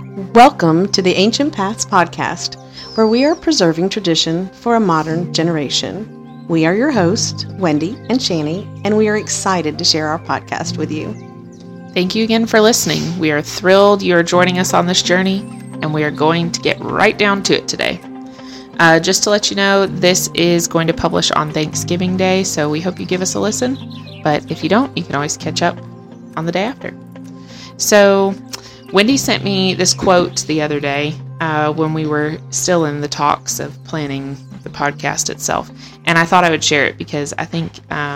Welcome to the Ancient Paths podcast, where we are preserving tradition for a modern generation. We are your hosts, Wendy and Shani, and we are excited to share our podcast with you. Thank you again for listening. We are thrilled you are joining us on this journey, and we are going to get right down to it today. Just to let you know, this is going to publish on Thanksgiving Day, so we hope you give us a listen. But if you don't, you can always catch up on the day after. So, Wendy sent me this quote the other day when we were still in the talks of planning the podcast itself, and I thought I would share it because I think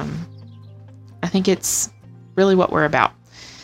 it's really what we're about.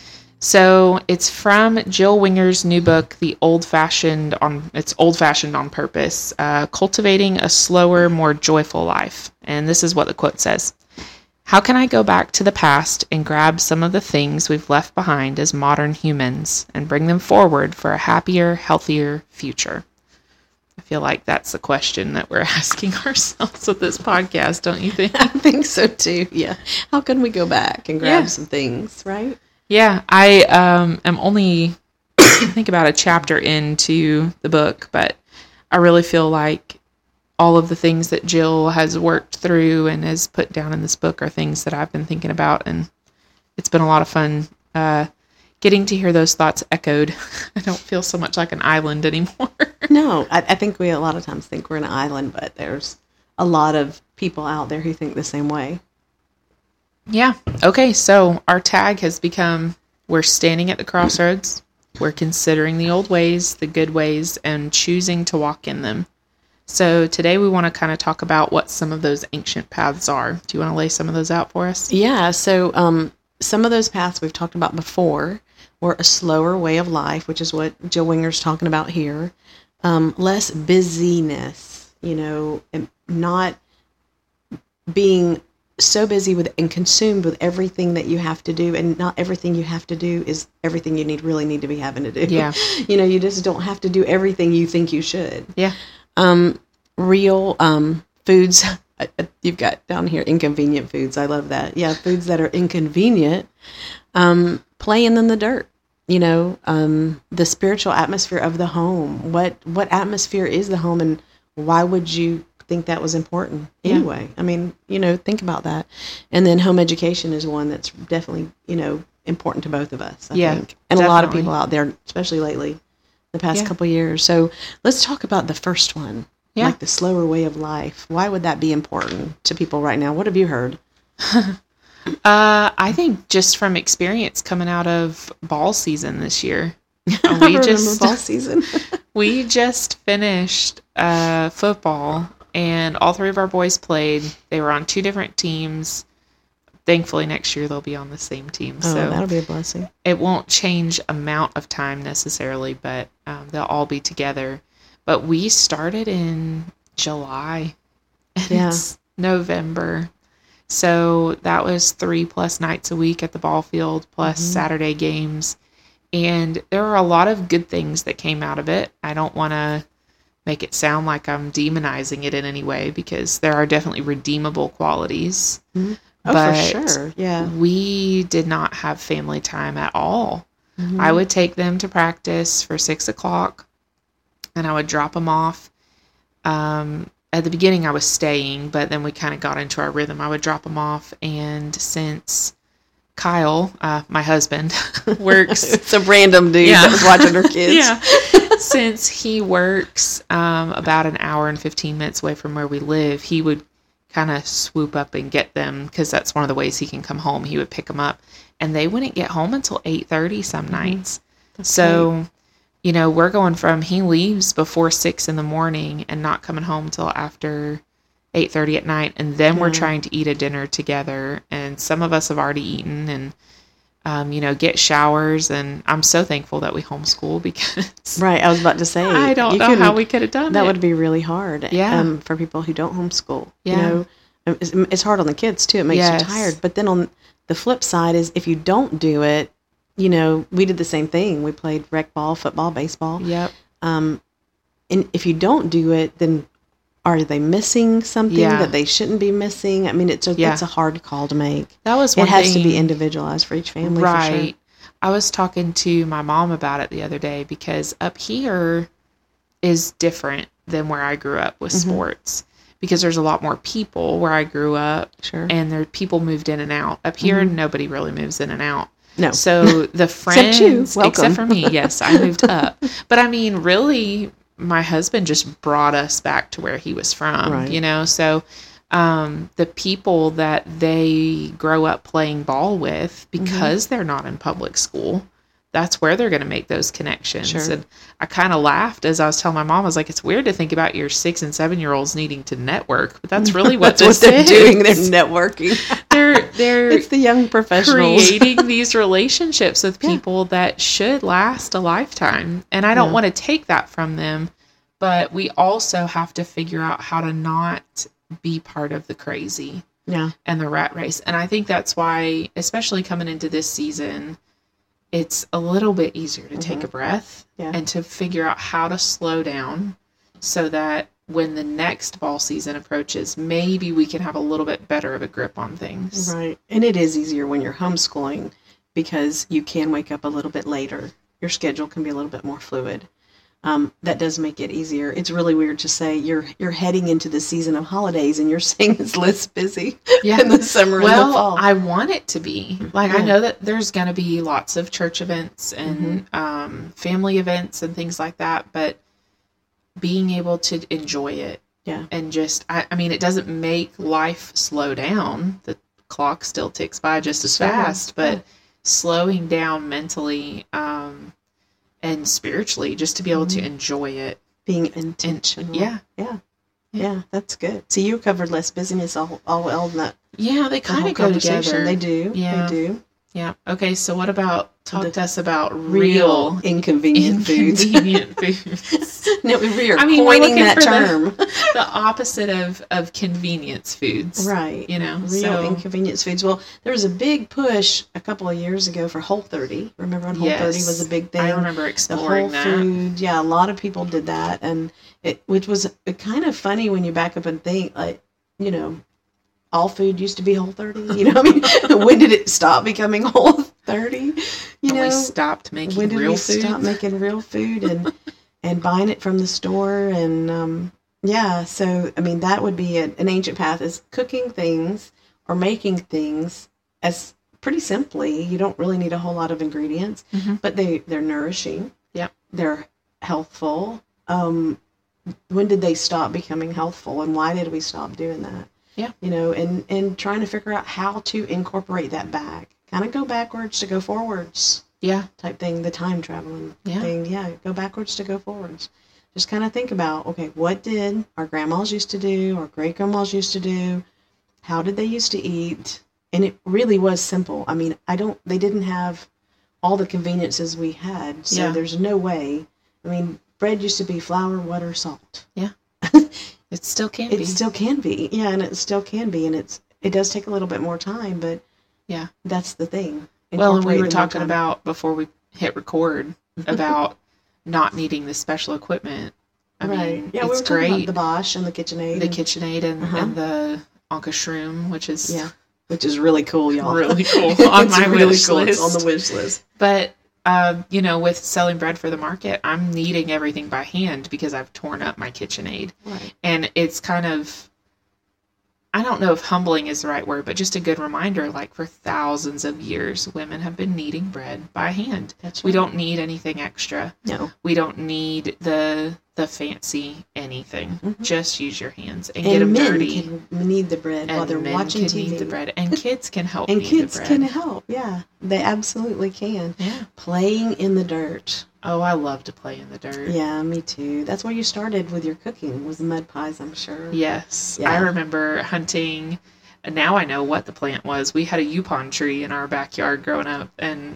So it's from Jill Winger's new book, It's Old-Fashioned on Purpose, Cultivating a Slower, More Joyful Life. And this is what the quote says. How can I go back to the past and grab some of the things we've left behind as modern humans and bring them forward for a happier, healthier future? I feel like that's the question that we're asking ourselves with this podcast, don't you think? I think so too, yeah. How can we go back and grab some things, right? Yeah, I am only, I think, about a chapter into the book, but I really feel like all of the things that Jill has worked through and has put down in this book are things that I've been thinking about, and it's been a lot of fun getting to hear those thoughts echoed. I don't feel so much like an island anymore. No, I think we a lot of times think we're an island, but there's a lot of people out there who think the same way. Yeah. Okay, so our tag has become, we're standing at the crossroads, we're considering the old ways, the good ways, and choosing to walk in them. So today we want to kind of talk about what some of those ancient paths are. Do you want to lay some of those out for us? Yeah, so some of those paths we've talked about before were a slower way of life, which is what Jill Winger's talking about here. Less busyness, and not being so busy with and consumed with everything that you have to do, and not everything you have to do is everything you really need to be having to do. Yeah. You just don't have to do everything you think you should. Yeah. Real foods, you've got down here, inconvenient foods. I love that. Yeah, foods that are inconvenient, playing in the dirt, the spiritual atmosphere of the home. What atmosphere is the home, and why would you think that was important anyway? Yeah. I mean, think about that. And then home education is one that's definitely, important to both of us, I think. And definitely. A lot of people out there, especially lately, the past couple of years. So let's talk about the first one, like the slower way of life. Why would that be important to people right now? What have you heard? I think just from experience coming out of ball season this year. Ball season. We just finished football, and all three of our boys played. They were on two different teams. Thankfully, next year they'll be on the same team. Oh, so that'll be a blessing. It won't change amount of time necessarily, but they'll all be together. But we started in July, and it's November. So that was 3+ nights a week at the ball field, plus Saturday games. And there are a lot of good things that came out of it. I don't want to make it sound like I'm demonizing it in any way, because there are definitely redeemable qualities. Mm-hmm. Oh, but for sure. Yeah. We did not have family time at all. Mm-hmm. I would take them to practice for 6:00, and I would drop them off. At the beginning, I was staying, but then we kind of got into our rhythm. I would drop them off, and since Kyle, my husband, works... It's a random dude that was watching her kids. Yeah. Since he works about an hour and 15 minutes away from where we live, he would kind of swoop up and get them, because that's one of the ways he can come home. He would pick them up, and they wouldn't get home until 8:30 some nights. That's so, great. We're going from, he leaves before 6 in the morning and not coming home till after 8:30 at night, and then we're trying to eat a dinner together, and some of us have already eaten, and get showers, and I'm so thankful that we homeschool, because right, I was about to say, I don't know how we could have done that. That would be really hard, for people who don't homeschool. It's hard on the kids too. It makes you tired. But then on the flip side is, if you don't do it, we did the same thing. We played rec ball, football, baseball. Yep. And if you don't do it, then are they missing something that they shouldn't be missing? I mean, it's a hard call to make. That was one thing. It has to be individualized for each family. Right. For sure. I was talking to my mom about it the other day because up here is different than where I grew up with sports, because there's a lot more people where I grew up. Sure. And there people moved in and out. Up here, nobody really moves in and out. No. So the friends, Except you. Welcome. except for me, yes, I moved up. But I mean, really, my husband just brought us back to where he was from, Right. you know? So the people that they grow up playing ball with, because they're not in public school, that's where they're going to make those connections. Sure. And I kind of laughed as I was telling my mom, I was like, it's weird to think about your 6 and 7 year olds needing to network, but that's really what That's this what they're is. doing. They're networking. They're It's the young professionals. creating these relationships with people that should last a lifetime. And I don't want to take that from them, but we also have to figure out how to not be part of the crazy Yeah. and the rat race. And I think that's why, especially coming into this season, it's a little bit easier to take a breath and to figure out how to slow down so that when the next ball season approaches, maybe we can have a little bit better of a grip on things. Right. And it is easier when you're homeschooling because you can wake up a little bit later. Your schedule can be a little bit more fluid. That does make it easier. It's really weird to say you're heading into the season of holidays and you're saying it's less busy in the summer and the fall. I want it to be. Like, I know that there's going to be lots of church events and family events and things like that, but being able to enjoy it. Yeah. And just, I mean, it doesn't make life slow down. The clock still ticks by just as fast, but slowing down mentally, and spiritually, just to be able to enjoy it. Being intentional. Yeah, that's good. So you covered less busyness all in that. Yeah, they kind of go together. They do. Yeah. They do. Yeah. Okay, so what about, talk to us about Real inconvenient foods. foods. No, we are we're coining looking that for term. The opposite of convenience foods. Right. You know, Real so inconvenience foods. Well, there was a big push a couple of years ago for Whole30. Remember when Whole30 was a big thing? I remember The exploring whole that. food. Yeah, a lot of people did that. And which was kind of funny when you back up and think, like, you know, all food used to be Whole30. You know, I mean, when did it stop becoming Whole30? You know, we stopped making when did real we food. stop making real food and buying it from the store? And so I mean, that would be an ancient path, is cooking things or making things as pretty simply. You don't really need a whole lot of ingredients, but they're nourishing. Yep. They're healthful. When did they stop becoming healthful, and why did we stop doing that? Yeah. You know, and trying to figure out how to incorporate that back. Kind of go backwards to go forwards Yeah. type thing, the time traveling thing. Yeah, go backwards to go forwards. Just kind of think about, okay, what did our grandmas used to do, or great grandmas used to do? How did they used to eat? And it really was simple. I mean, they didn't have all the conveniences we had, so there's no way. I mean, bread used to be flour, water, salt. Yeah. It still can It be. still can be. Yeah, and it still can be. And it does take a little bit more time, but Yeah. that's the thing. Well, and we were Incorporate the more talking time. about, before we hit record, about not needing the special equipment. I mean, yeah, we were it's talking about great. the Bosch and the KitchenAid. The KitchenAid and the Anka Shroom, which is which is really cool, y'all. really cool on It's my really wish cool. list. It's on the wish list. But, you know, with selling bread for the market, I'm kneading everything by hand because I've torn up my KitchenAid. Right. And it's kind of, I don't know if humbling is the right word, but just a good reminder, like, for thousands of years, women have been kneading bread by hand. That's We right. don't need anything extra. No. We don't need the fancy anything. Just use your hands and And get them men dirty. can knead the bread while And they're men watching can TV. knead the bread. And kids can help And knead kids the bread. can help. Yeah, they absolutely can. Yeah. Playing in the dirt. Oh, I love to play in the dirt. Yeah, me too. That's where you started with your cooking, was mud pies, I'm sure. Yes. Yeah. I remember hunting, and now I know what the plant was. We had a Yupon tree in our backyard growing up, and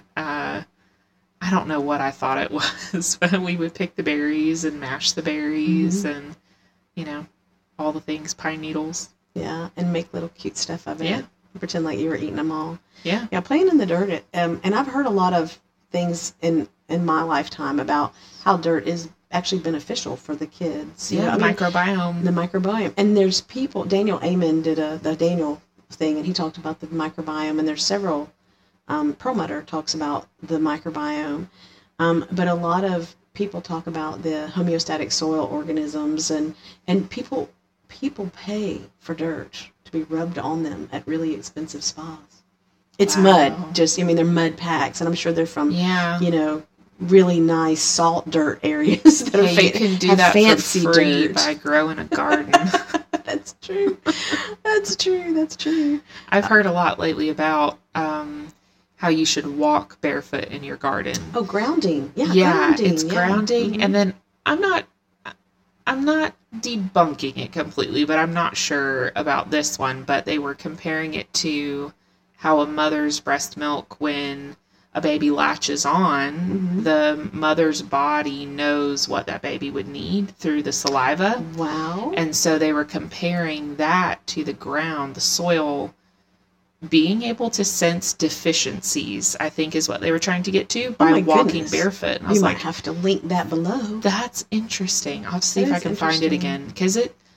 I don't know what I thought it was, but we would pick the berries and mash the berries and, you know, all the things, pine needles. Yeah, and make little cute stuff of it. Yeah. Pretend like you were eating them all. Yeah. Yeah, playing in the dirt. And I've heard a lot of things in my lifetime about how dirt is actually beneficial for the kids. You know, I mean, microbiome. the microbiome. And there's people, Daniel Amen did the Daniel thing, and he talked about the microbiome, and there's several Perlmutter talks about the microbiome, but a lot of people talk about the homeostatic soil organisms, and people pay for dirt to be rubbed on them at really expensive spas. It's mud, they're mud packs, and I'm sure they're from, really nice salt dirt areas that you can do that fancy for free dirt by growing a garden. That's true. That's true. I've heard a lot lately about how you should walk barefoot in your garden. Oh, grounding. Yeah, grounding. It's grounding. Mm-hmm. And then I'm not debunking it completely, but I'm not sure about this one. But they were comparing it to how a mother's breast milk, when a baby latches on, the mother's body knows what that baby would need through the saliva. Wow. And so they were comparing that to the ground, the soil being able to sense deficiencies, I think is what they were trying to get to by walking barefoot. And I was might have to link that below. That's interesting. I'll see if I can find it again. Because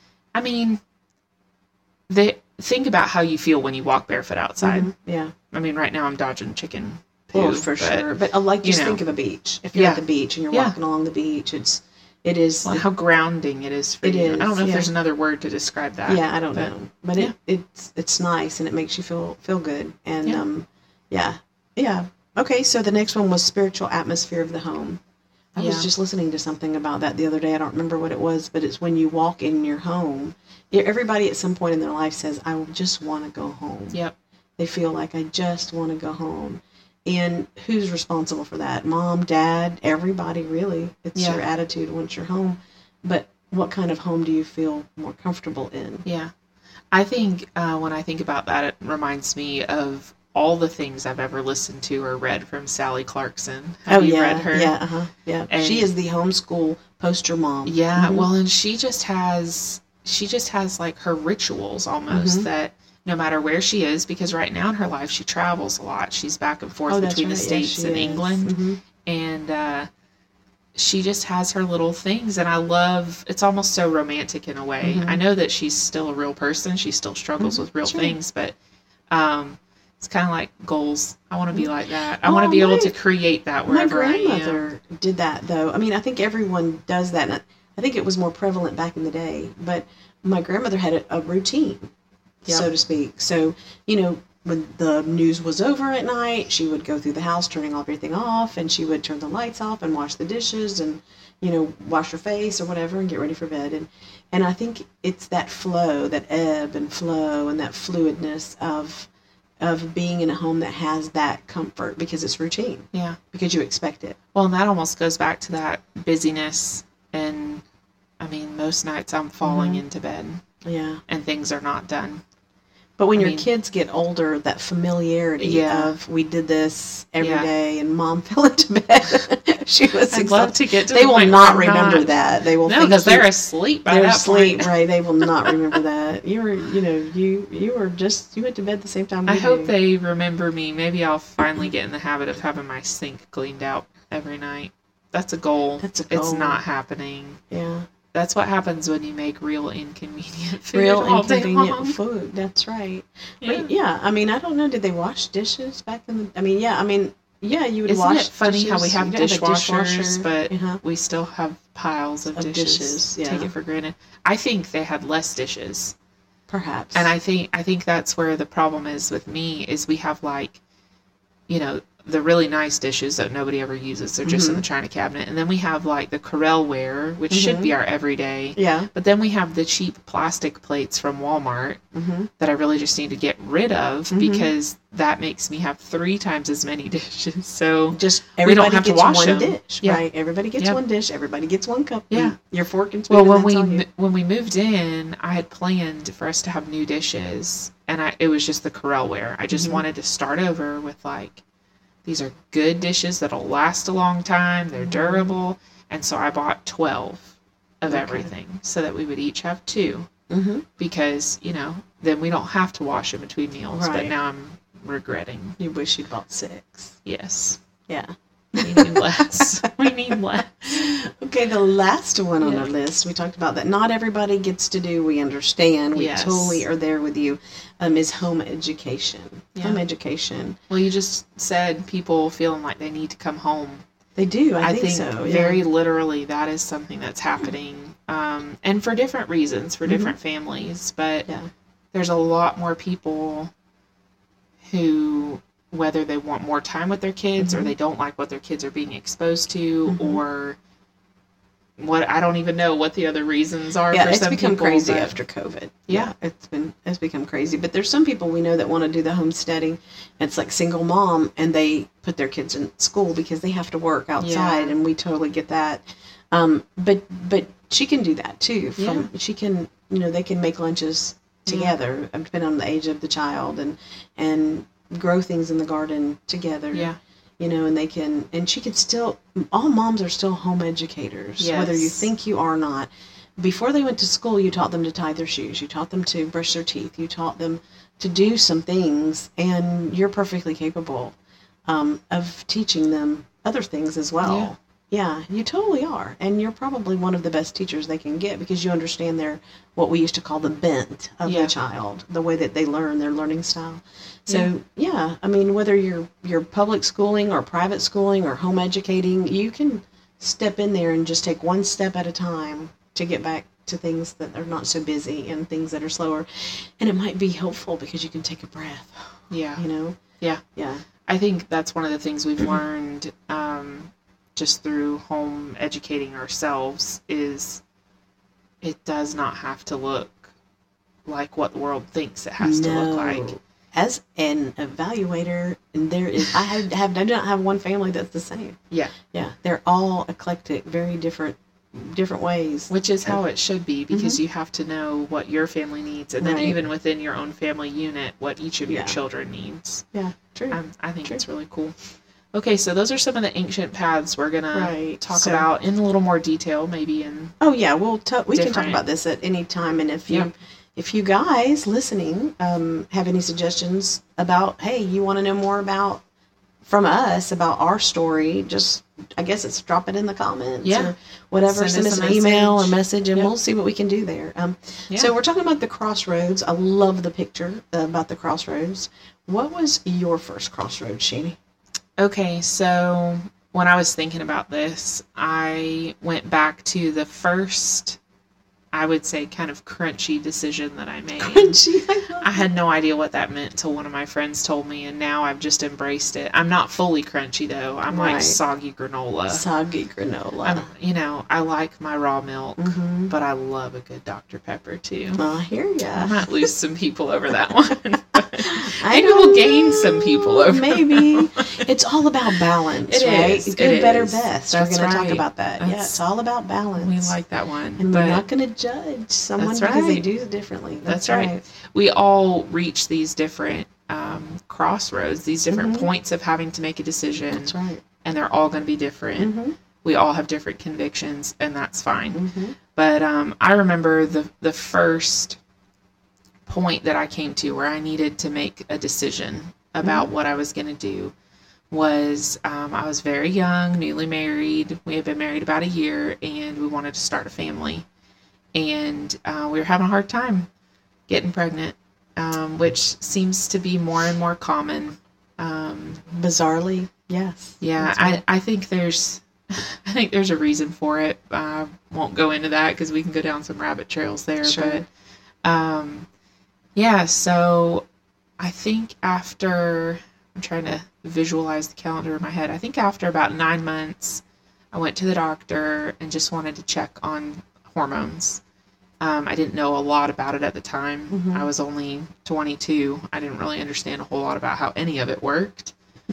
think about how you feel when you walk barefoot outside. Mm-hmm. Yeah. I mean, right now I'm dodging chicken poo. Oh, for sure. But just think of a beach. If you're at the beach and you're walking along the beach, it is how grounding it is for you. I don't know if there's another word to describe that. Yeah, I don't know. But it's nice, and it makes you feel good. And Okay, so the next one was spiritual atmosphere of the home. I was just listening to something about that the other day. I don't remember what it was, but it's when you walk in your home. Everybody at some point in their life says, I just want to go home. Yep. They feel like, I just want to go home. And who's responsible for that? Mom, dad, everybody, really. It's your attitude once you're home. But what kind of home do you feel more comfortable in? Yeah. I think when I think about that, it reminds me of all the things I've ever listened to or read from Sally Clarkson. Have you read her? Yeah, yeah. And she is the homeschool poster mom. Yeah, well, and she just has like her rituals almost that no matter where she is, because right now in her life she travels a lot. She's back and forth between the States and England. And she just has her little things, and I love, it's almost so romantic in a way. I know that she's still a real person. She still struggles with real things, but it's kind of like goals. I want to be like that. I want to be able to create that wherever I am. My grandmother did that, though. I mean, I think everyone does that. And I think it was more prevalent back in the day, but my grandmother had a routine, so to speak. So, when the news was over at night, she would go through the house, turning everything off, and she would turn the lights off and wash the dishes and, wash her face or whatever and get ready for bed. And I think it's that flow, that ebb and flow and that fluidness of being in a home that has that comfort because it's routine. Yeah. Because you expect it. Well, and that almost goes back to that busyness. And I mean, most nights I'm falling into bed. Yeah. And things are not done. But when your kids get older, that familiarity of we did this every day and mom fell into bed. She was I'd love to get to They will not remember that. They will because they're asleep by that point. Right. They will not remember that. You were, you went to bed the same time. I hope they remember me. Maybe I'll finally get in the habit of having my sink cleaned out every night. That's a goal. It's not happening. Yeah. That's what happens when you make real inconvenient food. Real inconvenient food. That's right. Yeah. But I mean, I don't know. Did they wash dishes back in the? You would wash. Isn't it funny dishes? how we have dishwashers, but we still have piles of dishes. Take it for granted. I think they had less dishes. Perhaps. And I think that's where the problem is with me is we have the really nice dishes that nobody ever uses. They're just in the china cabinet. And then we have the Corelle ware, which should be our everyday. Yeah. But then we have the cheap plastic plates from Walmart that I really just need to get rid of because that makes me have 3 times as many dishes. So just we don't have to wash one them. Dish, right? Everybody gets one dish. Everybody gets one cup. Yeah. Your fork and spoon. Well, when we moved in, I had planned for us to have new dishes, and it was just the Corelle ware. I just wanted to start over with these are good dishes that'll last a long time. They're durable. And so I bought 12 of everything so that we would each have 2. Because, then we don't have to wash in between meals. Right. But now I'm regretting. You wish you'd bought 6. Yes. Yeah. We need less. We need less. Okay, the last one on our list, we talked about that not everybody gets to do, we understand, we totally are there with you, is home education. Yeah. Home education. Well, you just said people feeling like they need to come home. They do, I think so. Yeah. Very literally, that is something that's happening. And for different reasons, for different families. But there's a lot more people who, whether they want more time with their kids or they don't like what their kids are being exposed to or what, I don't even know what the other reasons are for some people. Yeah, it's become crazy after COVID. Yeah, it's become crazy. But there's some people we know that want to do the homesteading. It's like single mom, and they put their kids in school because they have to work outside, and we totally get that. But she can do that too. She can, they can make lunches together, depending on the age of the child, and grow things in the garden together. Yeah. And they can, and she can still, all moms are still home educators, whether you think you are or not. Before they went to school, you taught them to tie their shoes. You taught them to brush their teeth. You taught them to do some things, and you're perfectly capable of teaching them other things as well. Yeah, you totally are. And you're probably one of the best teachers they can get because you understand what we used to call the bent of the child, the way that they learn, their learning style. So, I mean, whether you're public schooling or private schooling or home educating, you can step in there and just take one step at a time to get back to things that are not so busy and things that are slower. And it might be helpful because you can take a breath. Yeah. Yeah. I think that's one of the things we've learned just through home educating ourselves is it does not have to look like what the world thinks it has to look like. As an evaluator, I do not have one family that's the same. Yeah. They're all eclectic, very different ways. Which is how it should be, because you have to know what your family needs, and then even within your own family unit, what each of your children needs. Yeah, true. I think it's really cool. Okay, so those are some of the ancient paths we're gonna talk about in a little more detail, maybe in. Oh yeah, we can talk about this at any time, and if you guys listening have any suggestions about, hey, you want to know more from us about our story, just I guess it's drop it in the comments or whatever. Send us an email or message, and we'll see what we can do there. So we're talking about the crossroads. I love the picture about the crossroads. What was your first crossroads, Sheenie? Okay, so when I was thinking about this, I went back to the first, I would say, kind of crunchy decision that I made. Crunchy? I had no idea what that meant until one of my friends told me, and now I've just embraced it. I'm not fully crunchy, though. I'm like soggy granola. Soggy granola. I like my raw milk, but I love a good Dr. Pepper, too. I hear ya. I might lose some people over that one. Maybe we'll gain some people over. Maybe. It's all about balance, right? Good, better, best. That's we're going to talk about that. It's all about balance. We like that one. And we're not going to judge someone because they do it differently. That's right. We all reach these different crossroads, these different points of having to make a decision. That's right. And they're all going to be different. We all have different convictions, and that's fine. But I remember the first point that I came to where I needed to make a decision about what I was going to do was I was very young, newly married. We had been married about a year, and we wanted to start a family. And we were having a hard time getting pregnant, which seems to be more and more common. Bizarrely, yes. Yeah, right. I think there's a reason for it. I won't go into that because we can go down some rabbit trails there. Sure. But so I think after, I'm trying to visualize the calendar in my head. I think after about 9 months, I went to the doctor and just wanted to check on hormones. I didn't know a lot about it at the time. I was only 22. I didn't really understand a whole lot about how any of it worked.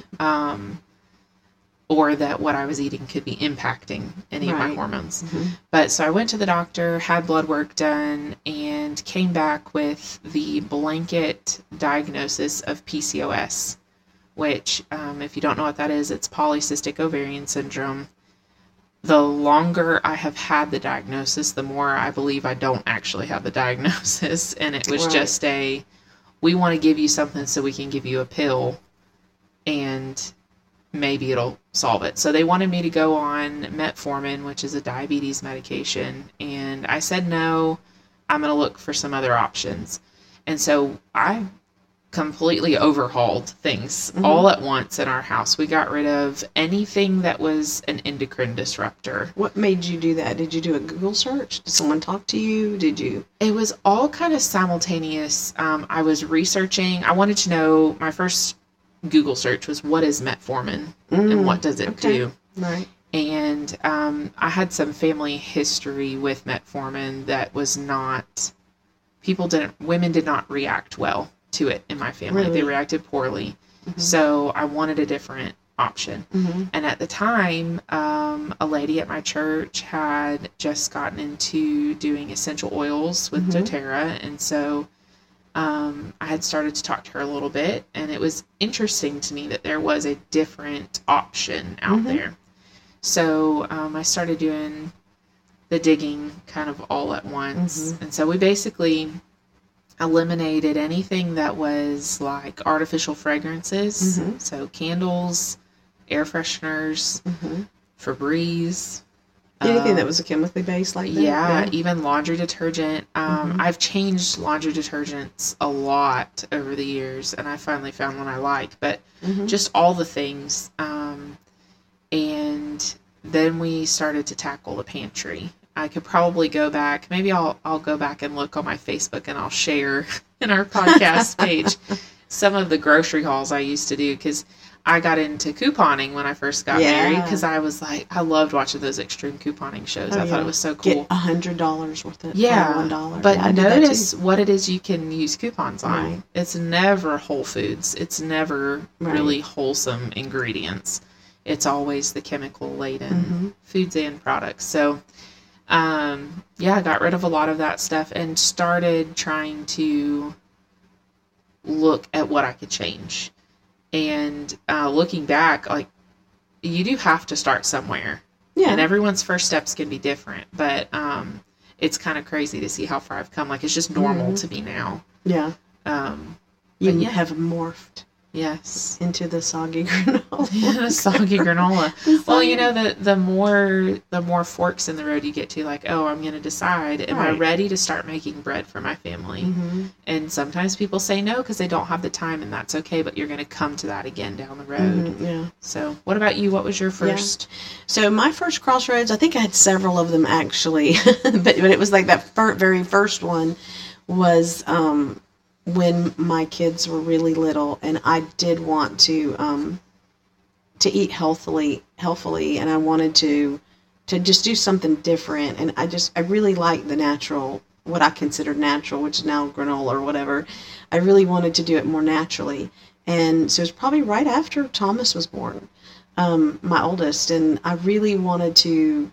Or that what I was eating could be impacting any of my hormones. But so I went to the doctor, had blood work done, and came back with the blanket diagnosis of PCOS, which, if you don't know what that is, it's polycystic ovarian syndrome. The longer I have had the diagnosis, the more I believe I don't actually have the diagnosis. And it was just we want to give you something so we can give you a pill. And maybe it'll solve it. So they wanted me to go on metformin, which is a diabetes medication. And I said, no, I'm going to look for some other options. And so I completely overhauled things all at once in our house. We got rid of anything that was an endocrine disruptor. What made you do that? Did you do a Google search? Did someone talk to you? Did you? It was all kind of simultaneous. I was researching. I wanted to know, my first Google search was, what is metformin and what does it do? Right. And I had some family history with metformin that was not, women did not react well to it in my family. Really? They reacted poorly. So I wanted a different option. And at the time, a lady at my church had just gotten into doing essential oils with doTERRA. And so I had started to talk to her a little bit, and it was interesting to me that there was a different option out there. So I started doing the digging kind of all at once. And so we basically eliminated anything that was like artificial fragrances. So candles, air fresheners, Febreze. Anything that was chemically based like that? Yeah, even laundry detergent. I've changed laundry detergents a lot over the years, and I finally found one I like. But just all the things. And then we started to tackle the pantry. I could probably go back. Maybe I'll go back and look on my Facebook, and I'll share in our podcast page some of the grocery hauls I used to do, because I got into couponing when I first got married, because I was like, I loved watching those extreme couponing shows. I thought it was so cool. Get $100 worth of $1. But notice what it is you can use coupons on. Right. It's never Whole Foods. It's never really wholesome ingredients. It's always the chemical laden foods and products. So, I got rid of a lot of that stuff and started trying to look at what I could change. And looking back, like, you do have to start somewhere. Yeah. And everyone's first steps can be different. But it's kind of crazy to see how far I've come. Like, it's just normal to me now. Yeah. You have morphed. Yes. Into the soggy granola. The soggy granola. Well, you know, the more forks in the road you get to, like, oh, I'm going to decide, am I ready to start making bread for my family? And sometimes people say no because they don't have the time, and that's okay, but you're going to come to that again down the road. Yeah. So what about you? What was your first? Yeah. So my first crossroads, I think I had several of them actually, but it was like that very first one was when my kids were really little, and I did want to eat healthily, and I wanted to just do something different. And I really liked the natural, what I considered natural, which is now granola or whatever. I really wanted to do it more naturally. And so it was probably right after Thomas was born, my oldest, and I really wanted to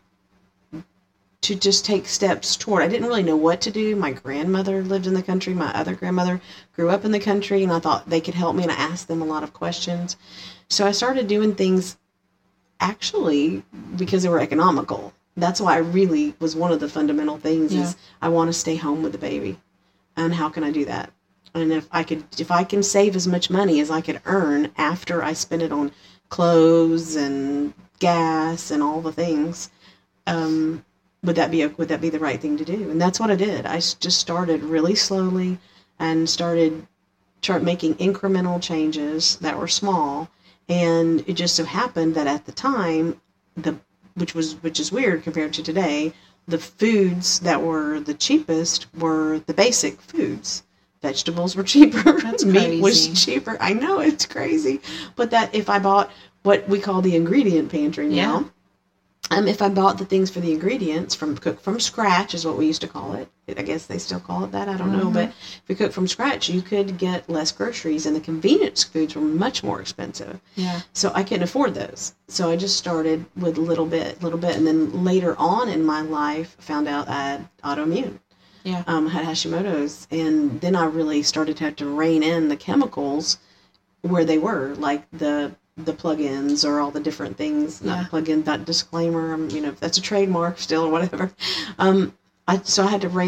just take steps toward. I didn't really know what to do. My grandmother lived in the country. My other grandmother grew up in the country, and I thought they could help me, and I asked them a lot of questions. So I started doing things actually because they were economical. That's why I really was one of the fundamental things is I want to stay home with the baby. And how can I do that? And if I can save as much money as I could earn after I spend it on clothes and gas and all the things, would that be the right thing to do? And that's what I did. I just started really slowly and started making incremental changes that were small. And it just so happened that at the time, which is weird compared to today, the foods that were the cheapest were the basic foods. Vegetables were cheaper. That's Meat crazy. was cheaper. I know, it's crazy. But that if I bought what we call the ingredient pantry now, if I bought the things for the ingredients cook from scratch is what we used to call it. I guess they still call it that. I don't know. But if you cook from scratch, you could get less groceries, and the convenience foods were much more expensive. Yeah. So I couldn't afford those. So I just started with little bit. And then later on in my life, found out I had autoimmune. Yeah. I had Hashimoto's. And then I really started to have to rein in the chemicals where they were, like the plugins or all the different things, not plug-in, that disclaimer, if that's a trademark still or whatever. So I had to rein those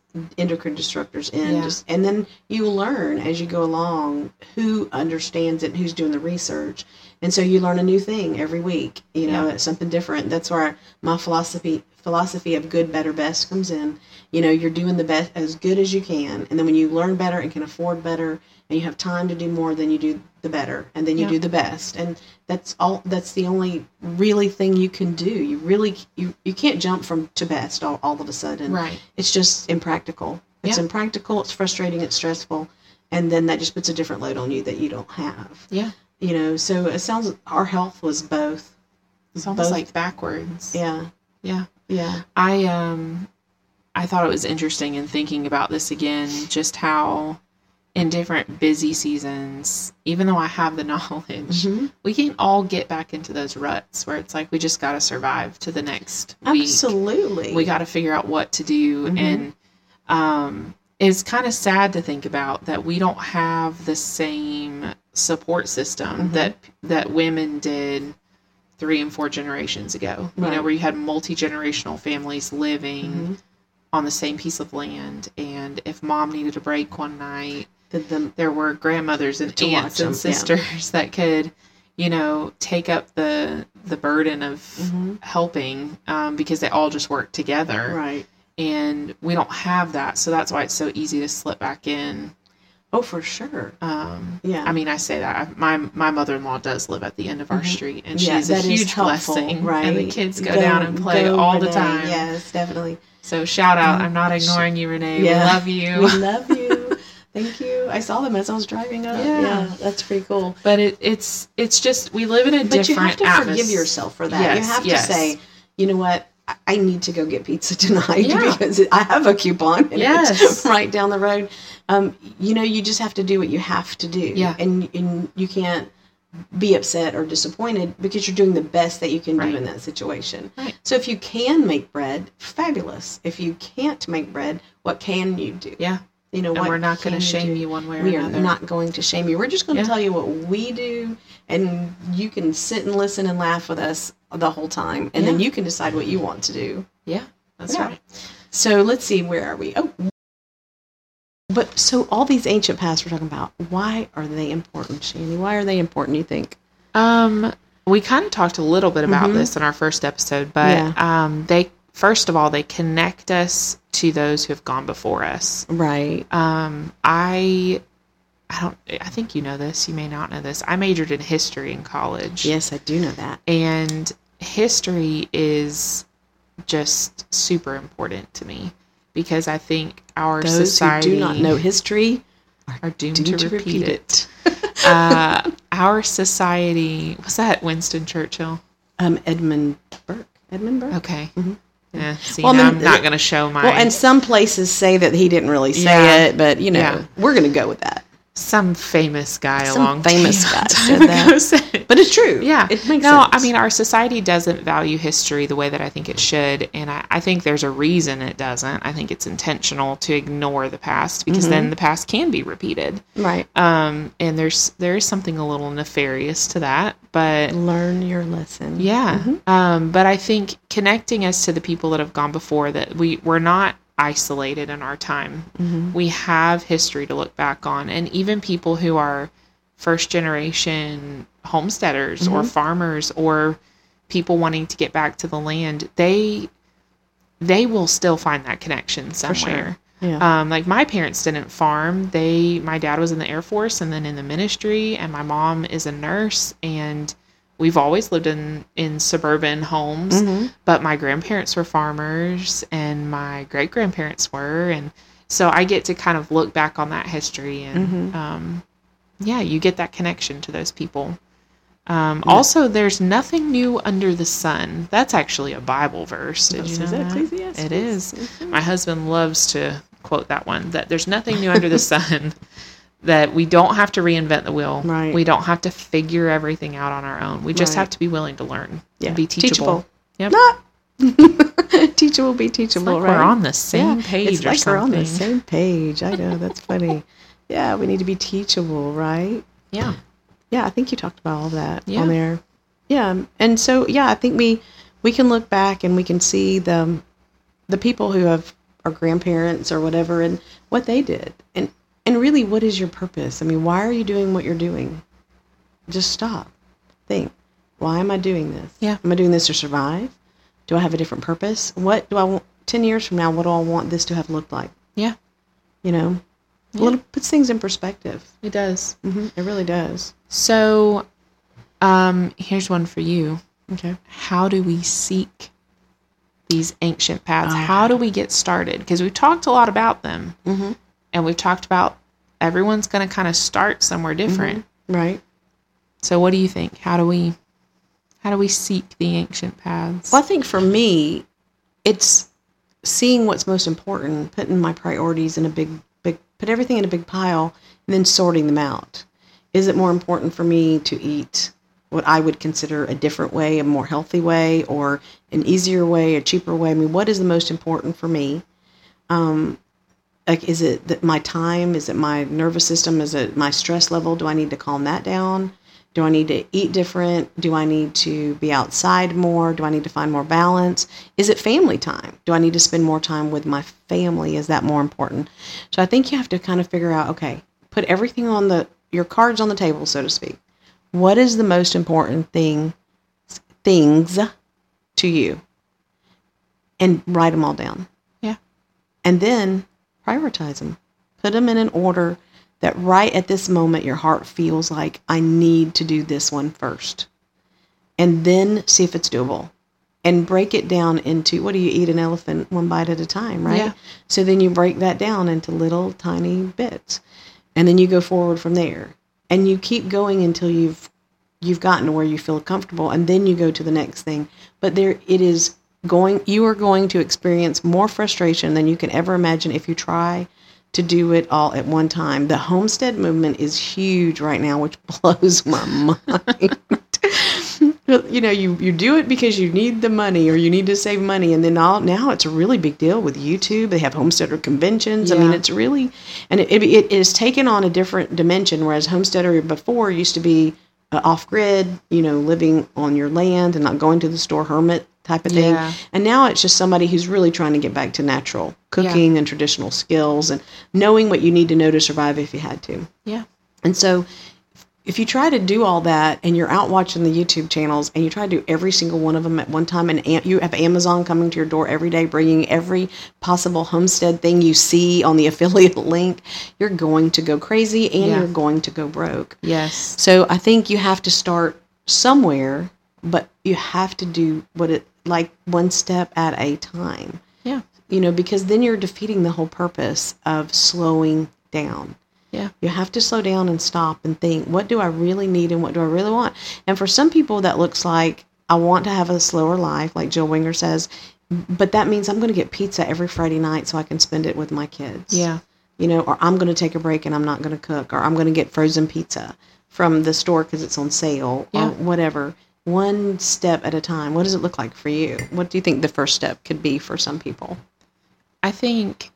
endocrine disruptors in. Yeah. And then you learn as you go along who understands it, who's doing the research. And so you learn a new thing every week, it's something different. That's where my philosophy of good, better, best comes in. You're doing the best as good as you can. And then when you learn better and can afford better and you have time to do more, then you do the better, and then you do the best. And that's the only really thing you can do. You really, you can't jump from to best all of a sudden. Right. It's just impractical. It's impractical. It's frustrating. It's stressful. And then that just puts a different load on you that you don't have. Yeah. So it sounds our health was both. It's almost like backwards. Yeah. Yeah. Yeah. I thought it was interesting in thinking about this again, just how in different busy seasons, even though I have the knowledge, we can all get back into those ruts where it's like we just got to survive to the next week. Absolutely. We got to figure out what to do. And it's kind of sad to think about that we don't have the same support system that women did 3 and 4 generations ago. Right. Where you had multi-generational families living on the same piece of land, and if mom needed a break one night, there were grandmothers and aunts and sisters that could, take up the burden of helping, because they all just worked together. Right. And we don't have that, so that's why it's so easy to slip back in. Oh, for sure. Yeah. I mean, I say that my mother-in-law does live at the end of our street, and she's a huge blessing. Right. And the kids go down and play all the time. Yes, definitely. So shout out. I'm not ignoring you, Renee. Yeah. We love you. We love you. Thank you. I saw them as I was driving up. Yeah, that's pretty cool. But it's just, we live in a different atmosphere. But you have to forgive yourself for that. Yes, you have to say, you know what? I need to go get pizza tonight because I have a coupon and it's right down the road. You just have to do what you have to do. Yeah. And you can't be upset or disappointed because you're doing the best that you can do in that situation. Right. So if you can make bread, fabulous. If you can't make bread, what can you do? Yeah. And we're not going to shame you one way or another. We are not going to shame you. We're just going to tell you what we do, and you can sit and listen and laugh with us the whole time, and then you can decide what you want to do. Yeah, that's right. So let's see, where are we? Oh, but so all these ancient paths we're talking about, why are they important, Shandy? Why are they important, you think? We kind of talked a little bit about this in our first episode, but they, first of all, they connect us to those who have gone before us. Right. I think you know this. You may not know this. I majored in history in college. Yes, I do know that. And history is just super important to me because I think our society... Those who do not know history are doomed to repeat it. Our society... Was that Winston Churchill? Edmund Burke. Okay. Mm-hmm. Yeah, see, well, I'm not going to show my... Well, and some places say that he didn't really say it, but, we're going to go with that. Some famous guy said that. But it's true. Yeah. It makes sense. I mean, our society doesn't value history the way that I think it should, and I think there's a reason it doesn't. I think it's intentional to ignore the past, because then the past can be repeated. Right. And there is something a little nefarious to that, but... Learn your lesson. Yeah. But I think connecting us to the people that have gone before, that we're not isolated in our time. We have history to look back on, and even people who are first generation homesteaders or farmers or people wanting to get back to the land, they will still find that connection somewhere. For sure. Yeah. Like my parents didn't farm. My dad was in the Air Force and then in the ministry, and my mom is a nurse, and we've always lived in suburban homes, but my grandparents were farmers and my great-grandparents were. And so I get to kind of look back on that history and, you get that connection to those people. Also, there's nothing new under the sun. That's actually a Bible verse. Did you know that? Ecclesiastes? It is. My husband loves to quote that one, that there's nothing new under the sun. That we don't have to reinvent the wheel. Right. We don't have to figure everything out on our own. We just have to be willing to learn and be teachable. Yep. Teachable, be teachable, it's like right? We're on the same page it's like or something. We're on the same page. I know, that's funny. Yeah, we need to be teachable, right? Yeah. Yeah, I think you talked about all that on there. Yeah, and so, I think we can look back and we can see the people who or grandparents or whatever, and what they did. And really, what is your purpose? I mean, why are you doing what you're doing? Just stop. Think. Why am I doing this? Yeah. Am I doing this to survive? Do I have a different purpose? What do I want 10 years from now? What do I want this to have looked like? Yeah. You know, a little puts things in perspective. It does. It really does. So, here's one for you. Okay. How do we seek these ancient paths? How do we get started? Because we've talked a lot about them. Mm-hmm. And we've talked about everyone's going to kind of start somewhere different. Right. So what do you think? How do we seek the ancient paths? Well, I think for me, it's seeing what's most important, putting my priorities in a big, put everything in a big pile, and then sorting them out. Is it more important for me to eat what I would consider a different way, a more healthy way, or an easier way, a cheaper way? I mean, what is the most important for me? Like, is it that my time? Is it my nervous system? Is it my stress level? Do I need to calm that down? Do I need to eat different? Do I need to be outside more? Do I need to find more balance? Is it family time? Do I need to spend more time with my family? Is that more important? So I think you have to kind of figure out, okay, put everything on your cards on the table, so to speak. What is the most important things to you? And write them all down. Yeah. And then prioritize them. Put them in an order that right at this moment your heart feels like, I need to do this one first. And then see if it's doable. And break it down into, what do you eat an elephant one bite at a time, right? Yeah. So then you break that down into little tiny bits. And then you go forward from there. And you keep going until you've gotten to where you feel comfortable, and then you go to the next thing. But you are going to experience more frustration than you can ever imagine if you try to do it all at one time. The homestead movement is huge right now, which blows my mind. You know, you do it because you need the money or you need to save money. And then now it's a really big deal with YouTube. They have homesteader conventions. Yeah. I mean, it's really, and it is taken on a different dimension, whereas homesteader before used to be off-grid, you know, living on your land and not going to the store, hermit type of thing. Yeah. And now it's just somebody who's really trying to get back to natural cooking and traditional skills and knowing what you need to know to survive if you had to. Yeah. And so if you try to do all that and you're out watching the YouTube channels and you try to do every single one of them at one time, and you have Amazon coming to your door every day, bringing every possible homestead thing you see on the affiliate link, you're going to go crazy and you're going to go broke. Yes. So I think you have to start somewhere, but you have to do like one step at a time. Yeah. You know, because then you're defeating the whole purpose of slowing down. Yeah. You have to slow down and stop and think, what do I really need and what do I really want? And for some people, that looks like, I want to have a slower life, like Jill Winger says, but that means I'm going to get pizza every Friday night so I can spend it with my kids. Yeah. You know, or I'm going to take a break and I'm not going to cook, or I'm going to get frozen pizza from the store because it's on sale, or whatever. One step at a time. What does it look like for you? What do you think the first step could be for some people? I think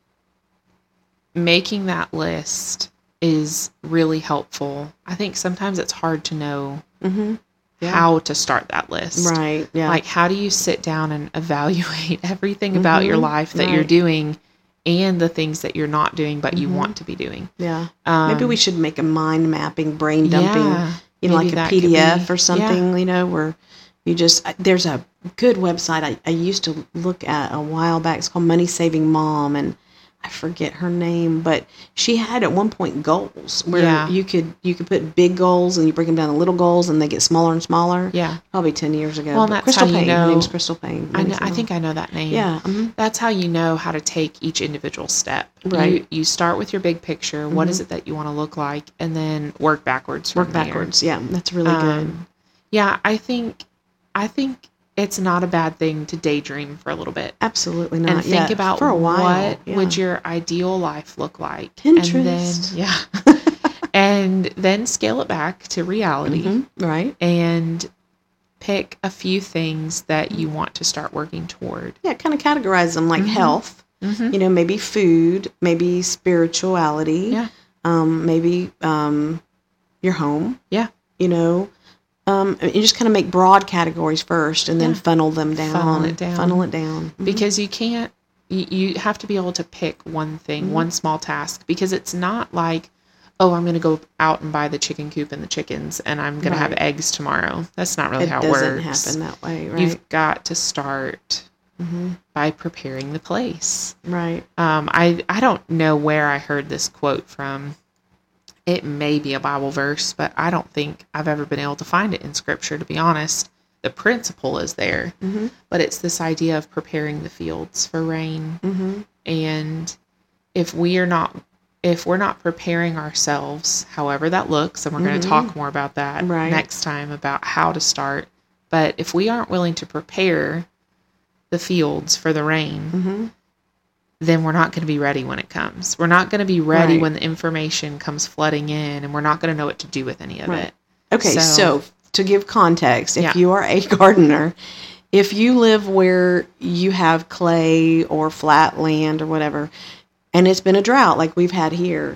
making that list is really helpful. I think sometimes it's hard to know how to start that list. Right. Yeah. Like, how do you sit down and evaluate everything about your life that you're doing and the things that you're not doing but you want to be doing? Yeah. Maybe we should make a mind mapping, brain dumping, you know, like a PDF or something, you know, where you just, there's a good website I used to look at a while back. It's called Money Saving Mom, and I forget her name, but she had at one point goals where you could put big goals and you break them down to little goals and they get smaller and smaller. Yeah. Probably 10 years ago. Well, that's Crystal how Payne. you know. Her name's Crystal Payne. I think I know that name. Yeah. Mm-hmm. That's how you know how to take each individual step. Right. You start with your big picture. What is it that you want to look like? And then work backwards from there. Yeah. That's really good. Yeah. I think it's not a bad thing to daydream for a little bit. Absolutely not. And think about for a while. What would your ideal life look like? Pinterest. And then, and then scale it back to reality. Right. And pick a few things that you want to start working toward. Yeah, kind of categorize them like health, you know, maybe food, maybe spirituality, maybe your home. Yeah. You know, you just kind of make broad categories first and then funnel them down. Funnel it down. Mm-hmm. Because you can't You have to be able to pick one thing, one small task, because it's not like, oh, I'm going to go out and buy the chicken coop and the chickens, and I'm going to have eggs tomorrow. That's not really how it works. It doesn't happen that way, right? You've got to start by preparing the place. Right. I don't know where I heard this quote from. It may be a Bible verse, but I don't think I've ever been able to find it in Scripture, to be honest. The principle is there, but it's this idea of preparing the fields for rain. And if we're not preparing ourselves, however that looks, and we're going to talk more about that next time about how to start. But if we aren't willing to prepare the fields for the rain, then we're not going to be ready when it comes. We're not going to be ready when the information comes flooding in, and we're not going to know what to do with any of it. Okay, so to give context, if you are a gardener, if you live where you have clay or flat land or whatever, and it's been a drought like we've had here,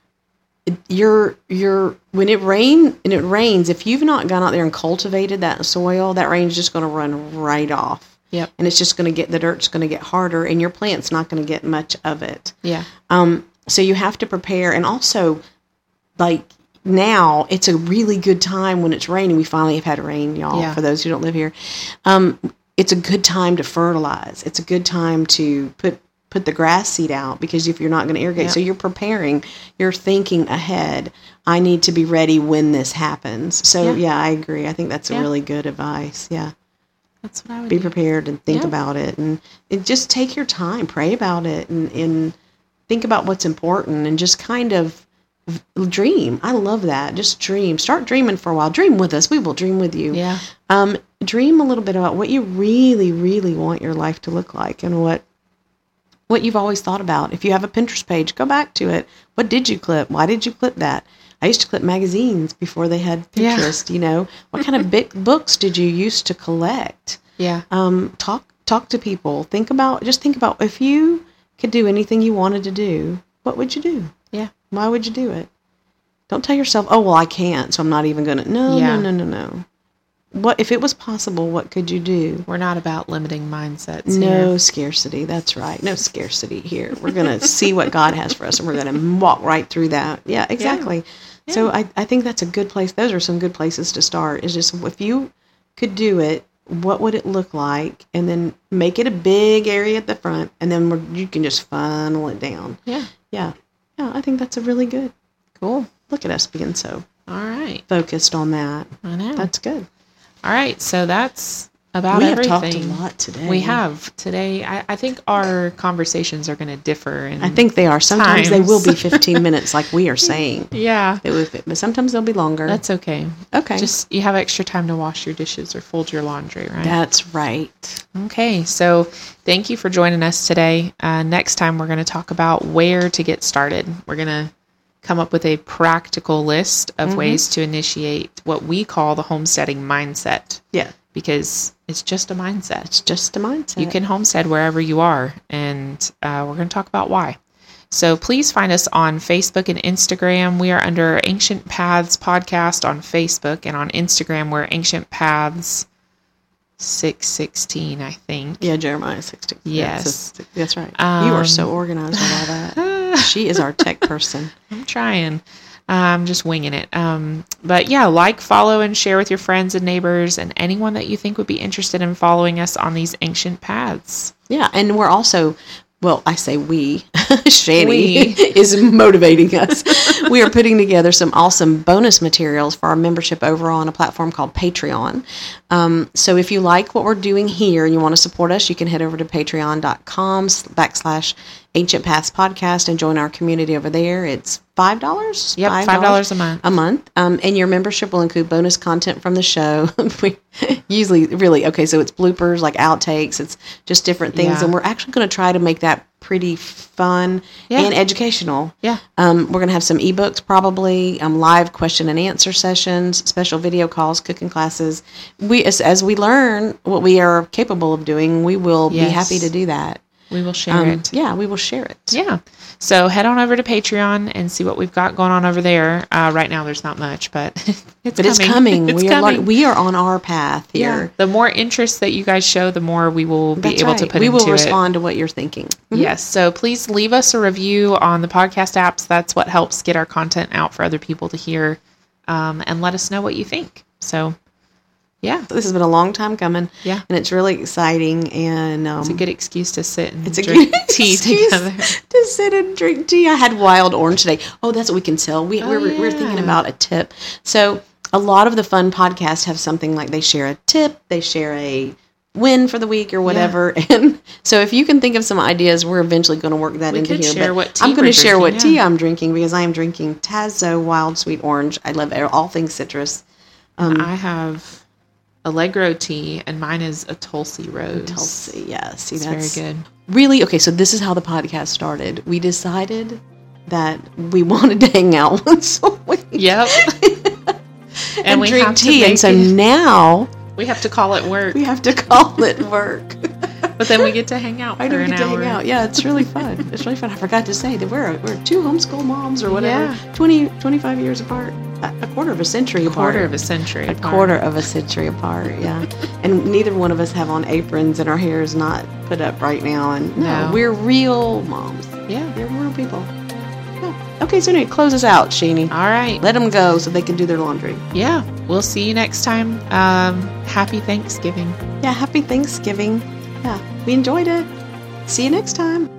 when it rains, if you've not gone out there and cultivated that soil, that rain's just going to run right off. Yep. And it's just going to the dirt's going to get harder, and your plant's not going to get much of it. Yeah. So you have to prepare, and also, like, now it's a really good time when it's raining. We finally have had rain, y'all, for those who don't live here. It's a good time to fertilize. It's a good time to put the grass seed out, because if you're not going to irrigate, so you're preparing, you're thinking ahead. I need to be ready when this happens. So I agree. I think that's a really good advice. Yeah. That's what I would be prepared and think about it, and just take your time, pray about it, and think about what's important, and just kind of dream. I love that. Just dream. Start dreaming for a while. Dream with us. We will dream with you. Yeah. Dream a little bit about what you really, really want your life to look like, and what you've always thought about. If you have a Pinterest page, go back to it. What did you clip? Why did you clip that? I used to clip magazines before they had Pinterest, you know. What kind of big books did you used to collect? Yeah. Talk to people. Think about if you could do anything you wanted to do, what would you do? Yeah. Why would you do it? Don't tell yourself, oh, well, I can't, so I'm not even going to. No. What if it was possible, what could you do? We're not about limiting mindsets No here. Scarcity. That's right. No scarcity here. We're going to see what God has for us, and we're going to walk right through that. Yeah, exactly. Yeah. So I think that's a good place. Those are some good places to start. Is just, if you could do it, what would it look like? And then make it a big area at the front, and then you can just funnel it down. Yeah. Yeah. Yeah, I think that's a really good. Cool. Look at us being so focused on that. I know. That's good. All right, so that's about everything. We have talked a lot today. We have today. I think our conversations are going to differ. I think they are. Sometimes they will be 15 minutes, like we are saying. Yeah. But sometimes they'll be longer. That's okay. Okay. Just you have extra time to wash your dishes or fold your laundry, right? That's right. Okay, so thank you for joining us today. Next time we're going to talk about where to get started. We're going to come up with a practical list of ways to initiate what we call the homesteading mindset. Yeah. Because it's just a mindset. It's just a mindset. You can homestead wherever you are, and we're going to talk about why. So please find us on Facebook and Instagram. We are under Ancient Paths Podcast on Facebook, and on Instagram we're Ancient Paths 616, I think. Yeah, Jeremiah 16. Yes. That's right. You are so organized with all that. She is our tech person. I'm trying. I'm just winging it. But yeah, follow, and share with your friends and neighbors and anyone that you think would be interested in following us on these ancient paths. Yeah, and we're also, well, I say we, Shani is motivating us. We are putting together some awesome bonus materials for our membership over on a platform called Patreon. So if you like what we're doing here and you want to support us, you can head over to patreon.com/Ancient Paths Podcast and join our community over there. It's $5? Yep, $5 a month. And your membership will include bonus content from the show. We usually, so it's bloopers, like outtakes. It's just different things. Yeah. And we're actually going to try to make that pretty fun and educational. Yeah. We're going to have some ebooks probably, live question and answer sessions, special video calls, cooking classes. As we learn what we are capable of doing, we will be happy to do that. We will share it. Yeah, we will share it. Yeah. So head on over to Patreon and see what we've got going on over there. Right now, there's not much, but it's coming. It's we coming. We are on our path here. Yeah. The more interest that you guys show, the more we will be able to put into it. We will respond to what you're thinking. Mm-hmm. Yes. So please leave us a review on the podcast apps. That's what helps get our content out for other people to hear, and let us know what you think. So, yeah. This has been a long time coming. Yeah. And it's really exciting. And it's a good excuse to sit and it's a drink good tea together. To sit and drink tea. I had wild orange today. Oh, that's what we can tell. We're thinking about a tip. So a lot of the fun podcasts have something like they share a tip, they share a win for the week or whatever. Yeah. And so if you can think of some ideas, we're eventually going to work that into here. Share what tea I'm going to share what tea yeah. I'm drinking because I am drinking Tazo Wild Sweet Orange. I love all things citrus. I have Allegro tea, and mine is a Tulsi Rose. Tulsi, yeah. See, that's very good. Really, okay, so this is how the podcast started. We decided that we wanted to hang out once a week. Yep. and we drink tea, and so now we have to call it work. We have to call it work. But then we get to hang out for an hour. I don't get to hang out. Yeah, it's really fun. It's really fun. I forgot to say that we're two homeschool moms or whatever. Yeah. 25 years apart. A quarter of a century apart. Quarter of a century apart, yeah. And neither one of us have on aprons, and our hair is not put up right now. And no, we're real moms. Yeah. We're real people. Yeah. Okay, so anyway, close us out, Sheenie. All right. Let them go so they can do their laundry. Yeah. We'll see you next time. Happy Thanksgiving. Yeah, happy Thanksgiving. Yeah, we enjoyed it. See you next time.